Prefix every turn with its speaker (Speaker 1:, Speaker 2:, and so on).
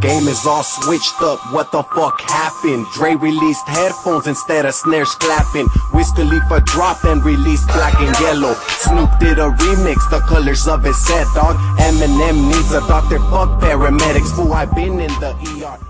Speaker 1: game is all switched up, what the fuck happened? Dre released headphones instead of snares clapping. Wiz Khalifa dropped and released Black and Yellow. Snoop did a remix, the colors of his set, dog. Eminem needs a doctor, fuck paramedics. Fool, I've been in the ER.